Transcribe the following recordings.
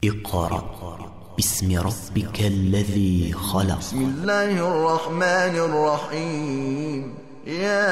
اقرأ باسم ربك الذي خلق. بسم الله الرحمن الرحيم. يا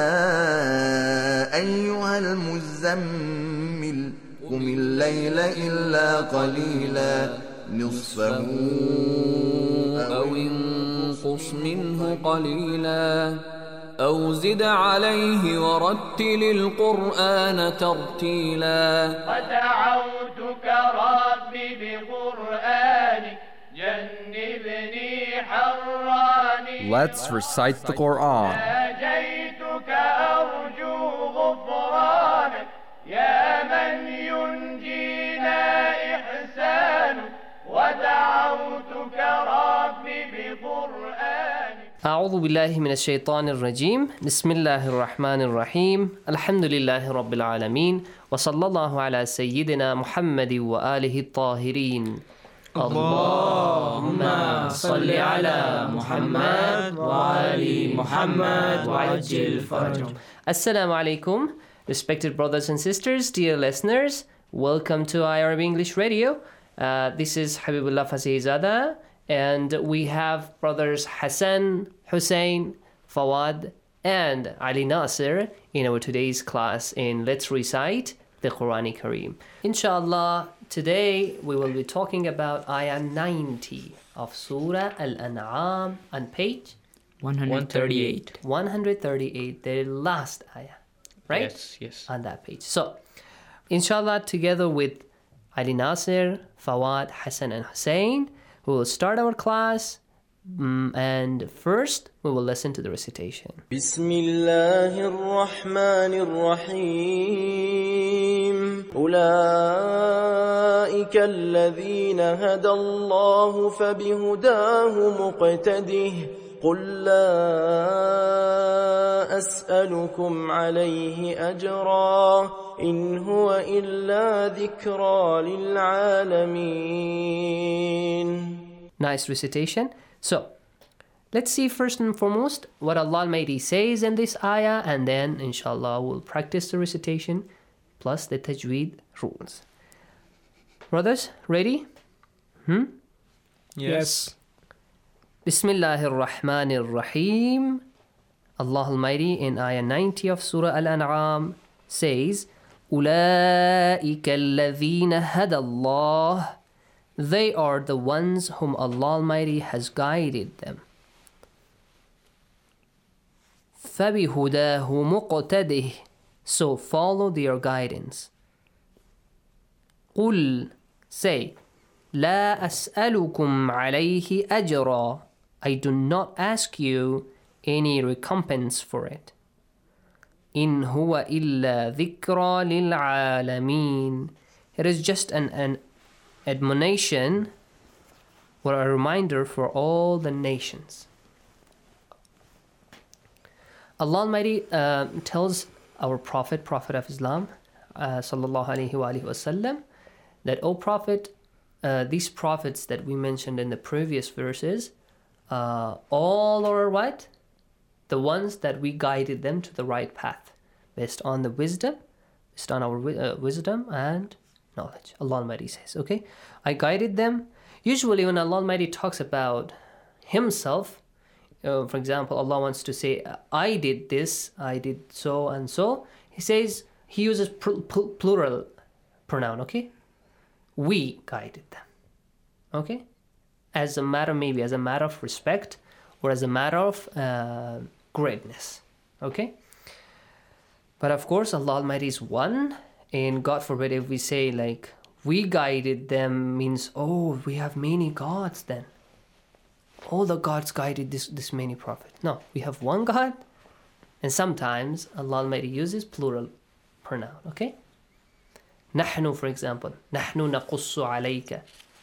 أيها المزمل قم الليل إلا قليلا نصفه أو انقص منه قليلا أو زد عليه ورتل القرآن ترتيلا. ودعوتك ربي بقرآنك جنبني حراني. Let's recite the Quran. ناجيتك أرجو غفرانك يا من ينجينا إحسانك. ودعوتك ربي بقرآنك. أعوذ بالله من الشيطان الرجيم. بسم الله الرحمن الرحيم. الحمد لله رب العالمين وصلى الله على سيدنا محمد وآله الطاهرين. اللهم صل على محمد وآل محمد وعجل فرجهم. Assalamu alaikum, respected brothers and sisters, dear listeners. Welcome to iArab English Radio. This is Habibullah Fasihzada, and we have brothers Hassan, Hussein, Fawad, and Ali Nasir in our today's class in Let's Recite the Quran Kareem. Inshallah, today we will be talking about Ayah 90 of Surah Al-An'am on page 138. 138, the last ayah, right? Yes. On that page. So, inshallah, together with Ali Nasir, Fawad, Hassan, and Hussein, we will start our class. And first, we will listen to the recitation. بسم الله الرحمن الرحيم. أولئك الذين هدى الله فبهداه مقتده. قل لا أسألكم عليه أجرا إن هو إلا ذكرى للعالمين. Nice recitation. So, let's see first and foremost what Allah Almighty says in this ayah, and then inshallah we'll practice the recitation plus the tajweed rules. Brothers, ready? Yes. Bismillahir Rahmanir Rahim. Allah Almighty in ayah 90 of Surah Al-An'am says, أُولَئِكَ الَّذِينَ هَدَى اللَّهُ. They are the ones whom Allah Almighty has guided them. فَبِهُدَاهُ مُقْتَدِهِ. So follow their guidance. قُلْ. Say, لَا أَسْأَلُكُمْ عَلَيْهِ أَجْرًا. I do not ask you any recompense for it. إِنْ هُوَ إِلَّا ذِكْرَى لِلْعَالَمِينَ. It is just an admonition or a reminder for all the nations. Allah Almighty tells our Prophet of Islam, sallallahu alaihi wasallam, that, O Prophet, these prophets that we mentioned in the previous verses, all are what? The ones that we guided them to the right path, based on our wisdom and knowledge. Allah Almighty says, okay, I guided them. Usually when Allah Almighty talks about Himself, for example, Allah wants to say, I did this, I did so and so, He uses plural pronoun, okay? We guided them, okay? As a matter of respect, or as a matter of greatness, okay? But of course, Allah Almighty is one. And God forbid if we say like we guided them means, oh, we have many gods then. All the gods guided this many prophets. No, we have one God. And sometimes Allah Almighty uses plural pronoun, okay? نحن, for example. نحن نقص عليك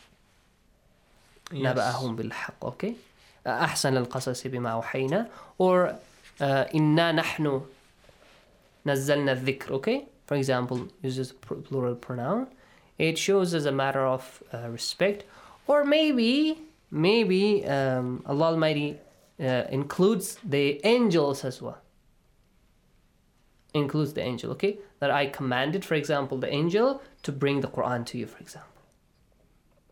نبأهم بالحق, okay? أحسن القصص بما أوحينا. Or إنا نحن نزلنا الذكر, okay? For example, uses plural pronoun. It shows as a matter of respect. Or maybe Allah Almighty includes the angels as well. Includes the angel, okay? That I commanded, for example, the angel to bring the Quran to you, for example.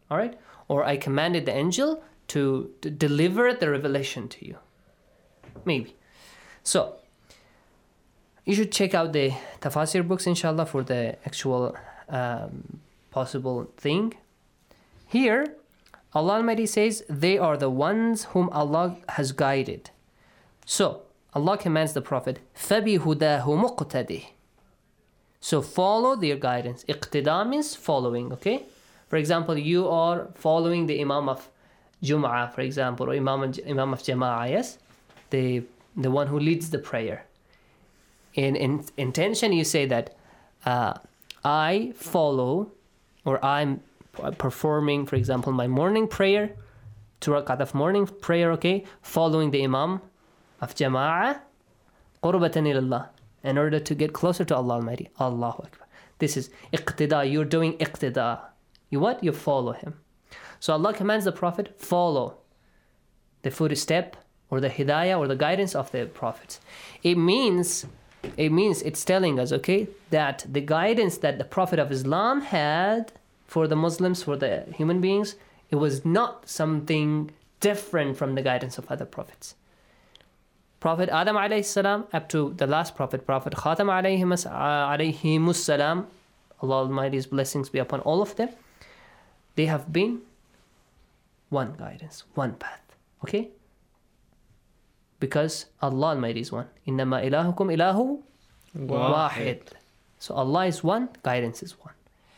All right? Or I commanded the angel to deliver the revelation to you. Maybe. So, you should check out the tafsir books, inshallah, for the actual possible thing. Here, Allah Almighty says, they are the ones whom Allah has guided. So, Allah commands the Prophet, فَبِهُدَاهُ مُقْتَدِهِ. So, follow their guidance. Iqtida means following, okay? For example, you are following the Imam of Jum'ah, for example, or Imam of Jama'ah, yes? The one who leads the prayer. In intention, you say that I follow, or I'm performing, for example, my morning prayer, 2 rakat of morning prayer, okay, following the Imam of Jama'ah, qurbatan ilallah, in order to get closer to Allah Almighty. Allahu Akbar. This is iqtida. You're doing iqtida. You what? You follow him. So Allah commands the Prophet, follow the footstep or the hidayah or the guidance of the prophets. It means it's telling us, okay, that the guidance that the Prophet of Islam had for the Muslims, for the human beings, it was not something different from the guidance of other prophets. Prophet Adam alayhi salam, up to the last prophet, Prophet Khatam alayhimus salam, Allah Almighty's blessings be upon all of them, they have been one guidance, one path, okay? Because Allah Almighty is one. إِنَّمَا إِلَهُكُمْ إِلَهُ وَاحِدٌ. So Allah is one, guidance is one.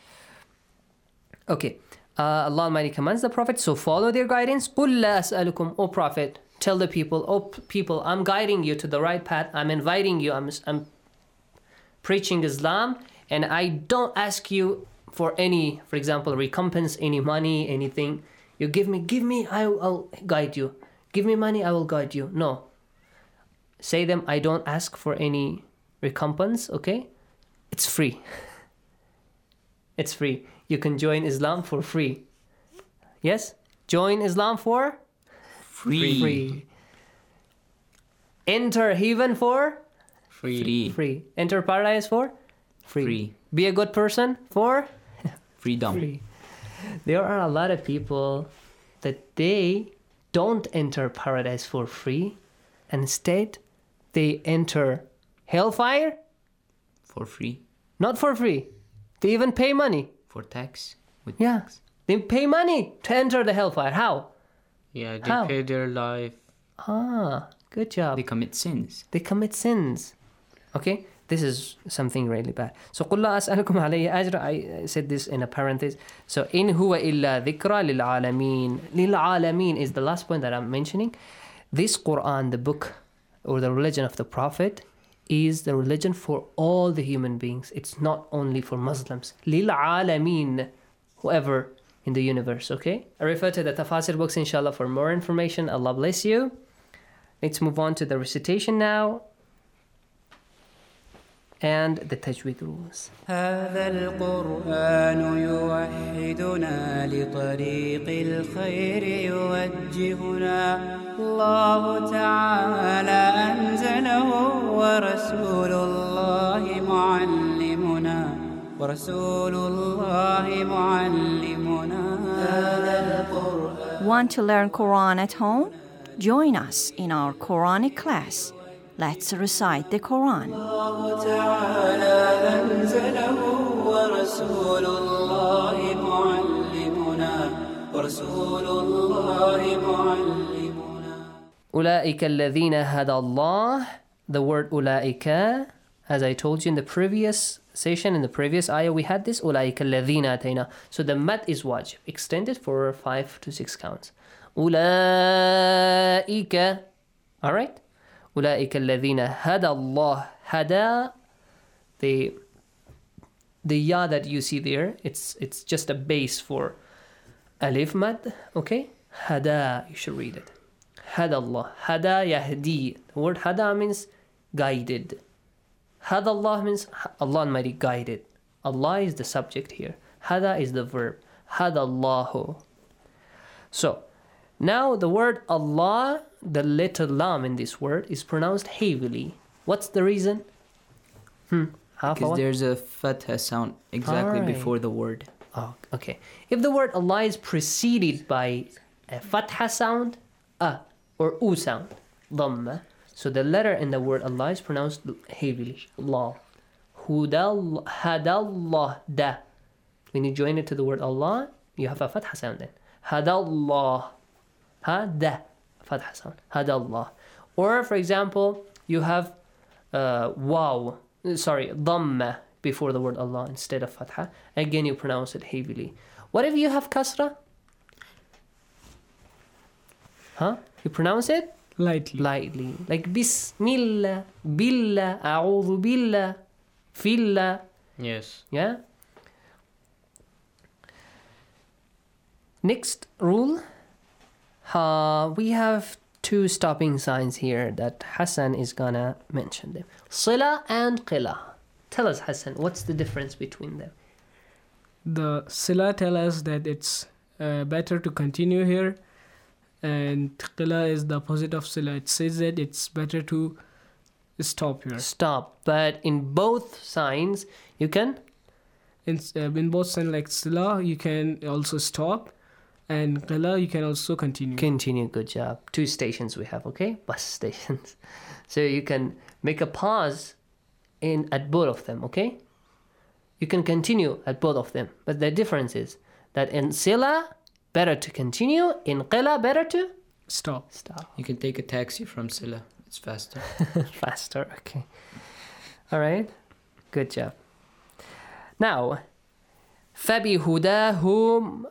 Okay, Allah Almighty commands the Prophet, so follow their guidance. قُلْ لَا أَسْأَلُكُمْ, O Prophet, tell the people, people, I'm guiding you to the right path. I'm inviting you. I'm preaching Islam, and I don't ask you for any, for example, recompense, any money, anything. You give me, I'll guide you. Give me money, I will guide you. No. Say them, I don't ask for any recompense, okay? It's free. It's free. You can join Islam for free. Yes? Join Islam for? Free. Enter heaven for? Free. Enter paradise for? Free. Be a good person for? Freedom. Free. There are a lot of people that they don't enter paradise for free. Instead, they enter hellfire For free. not for free. They even pay money. For tax. With Yeah. tax. They pay money to enter the hellfire. How? Yeah, they How? pay their life. Ah, good job. They commit sins. They commit sins. Okay? This is something really bad. So, قُلْ لَا أَسْأَلُكُمْ عَلَيْهِ أَجْرًا. I said this in a parenthesis. So, إِنْ هُوَ إِلَّا ذِكْرَى لِلْعَالَمِينَ. لِلْعَالَمِينَ is the last point that I'm mentioning. This Quran, the book or the religion of the Prophet, is the religion for all the human beings. It's not only for Muslims. لِلْعَالَمِينَ. Whoever in the universe, okay? I refer to the tafsir books, inshallah, for more information. Allah bless you. Let's move on to the recitation now. And the tajweed rules. هذا القرآن يوحدنا لطريق الخير يوجهنا الله تعالى أنزله ورسول الله معلمنا هذا القرآن. Want to learn Quran at home? Join us in our Quranic class. Let's recite the Quran. الله تعالى أنزله ورسول الله معلمنا أولئك الذين هدى الله. The word أولئك, as I told you in the previous session, in the previous ayah, we had this أولئك الذين أتينا. So the mat is wajib, extended for 5 to 6 counts. أولئك. All right? أولئك الذين هدى الله. هدى, the ya that you see there, it's just a base for alif mad, okay? Hada, you should read it. Hada Allah. Hada yahdi. The word hada means guided. Hada Allah means Allah Almighty guided. Allah is the subject here. Hada is the verb. Hada Allahu. So, now the word Allah, the letter lam in this word is pronounced heavily. What's the reason? Because there's a fatha sound exactly Alright. before the word. Oh, okay. If the word Allah is preceded by a fatha sound, a or u sound, dhamma, so the letter in the word Allah is pronounced heavily. Allah. Hadallah da. When you join it to the word Allah, you have a fatha sound then. Hadallah. Hada. Fatha sound. Hadallah. Or for example, you have dhamma before the word Allah instead of fatha. Again, you pronounce it heavily. What if you have kasra? You pronounce it? Lightly. Like Bismillah, Billah, A'udhu Billah, Fillah. Yes. Yeah? Next rule. We have two stopping signs here that Hassan is gonna mention them. Sila and Qila. Tell us, Hassan, what's the difference between them? The sila tell us that it's better to continue here, and qila is the opposite of sila. It says that it's better to stop here. Stop, but in both signs you can? In both signs, like sila, you can also stop, and qila, you can also continue. Continue, good job. 2 stations we have, okay? Bus stations. So you can make a pause at both of them, okay? You can continue at both of them, but the difference is that in sila, better to continue, in qila, better to stop. You can take a taxi from Sila. It's faster. Faster, okay. All right, good job. Now, فَبِهُدَاهُمْ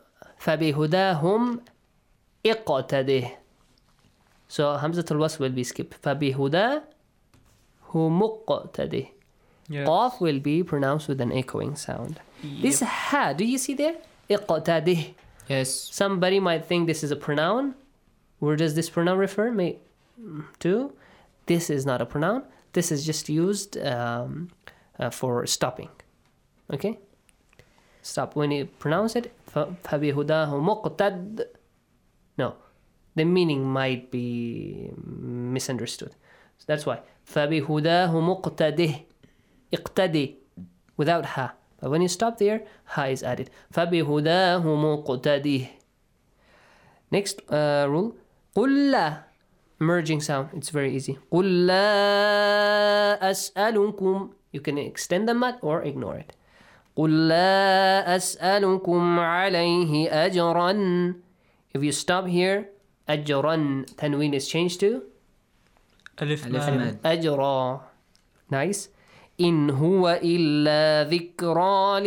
اِقْتَدِهِ. So Hamzat al-Wasl will be skipped. فَبِهُدَاهُمْ اِقْتَدِهِ. Yes. Qaf will be pronounced with an echoing sound. Yep. This ha, do you see there? Iqtadih. Yes. Somebody might think this is a pronoun. Where does this pronoun refer to? This is not a pronoun. This is just used for stopping. Okay? Stop. When you pronounce it, فَبِهُدَاهُ مُقْتَدْ. No. The meaning might be misunderstood. So that's why. فَبِهُدَاهُ مُقْتَدِهِ. اقتدي without ha. But when you stop there, ha is added. فَبِهُدَاهُ مُقْتَدِهِ. Next rule. قُلْ لَا. Merging sound. It's very easy. قُلْ لَا أَسْأَلُكُمْ. You can extend the mat or ignore it. قُلْ لَا أَسْأَلُكُمْ عَلَيْهِ أَجْرًا. If you stop here, أَجْرًا. Tanween is changed to Alif Mad. أجرا. Nice. إن هو إلا ذكرى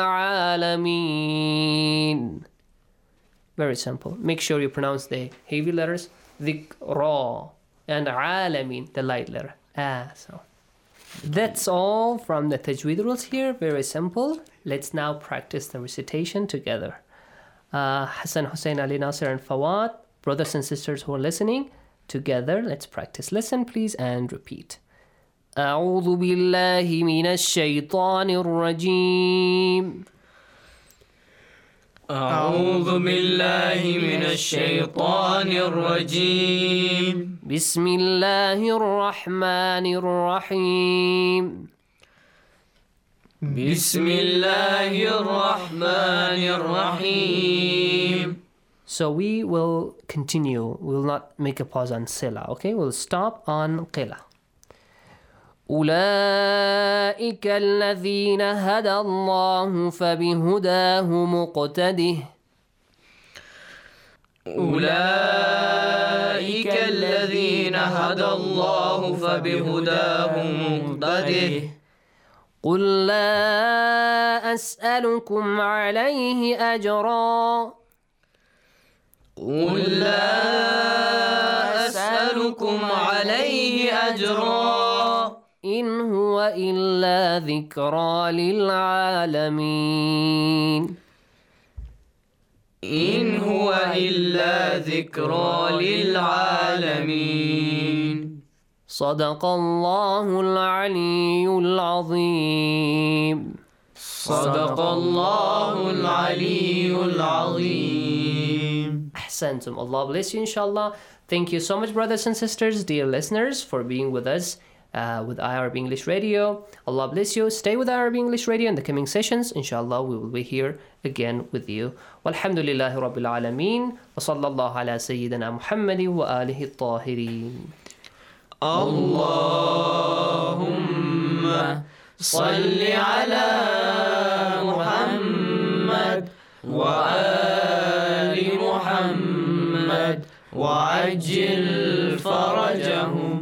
للعالمين. Very simple. Make sure you pronounce the heavy letters. ذكرى. And عالمين, the light letter. So that's all from the tajweed rules here. Very simple. Let's now practice the recitation together. Hassan, Hussein, Ali, Nasir, and Fawad, brothers and sisters who are listening, together, let's practice. Listen, please, and repeat. أعوذ بالله من الشيطان الرجيم. أعوذ بالله من الشيطان الرجيم. بسم الله الرحمن الرحيم. بسم الله الرحمن الرحيم. So we will continue. We will not make a pause on sila, okay? We'll stop on qila. أولئك الذين هدى الله فبهداه مقتده. أولئك الذين هدى الله فبهداه مقتده. قل لا أسألكم عليه أجرا. قل لا أسألكم عليه أجرا. إن هو إلا ذكرى للعالمين. إن هو إلا ذكرى للعالمين. صدق الله العلي العظيم. صدق الله العلي العظيم. أحسنتم. Allah bless you, inshallah. Thank you so much, brothers and sisters, dear listeners, for being with us with Arabic English Radio. Allah bless you. Stay with Arabic English Radio in the coming sessions. Inshallah, we will be here again with you. Walhamdulillahi Rabbil Alameen. Wa sallallahu ala Sayyidina Muhammadin wa alihi at-tahirin. Allahumma salli ala Muhammad wa ali Muhammad wa ajil farajahum.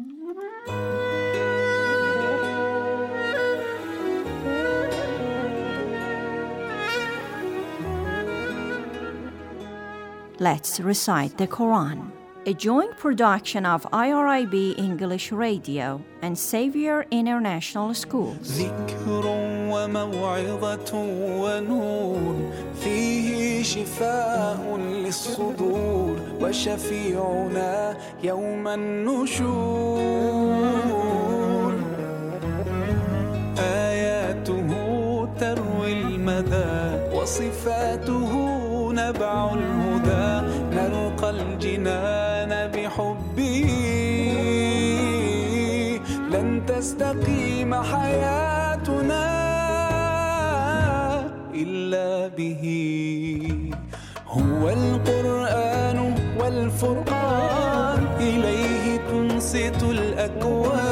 Let's recite the Quran, a joint production of IRIB English Radio and Xavier International Schools. ذكر وموعظة ونور فيه شفاء للصدور وشفيعنا يوم النشور آياته تروي المدى وصفاته نبع الهدى نلقى الجنان بحبه لن تستقيم حياتنا إلا به هو القرآن والفرقان إليه تنصت الأكوان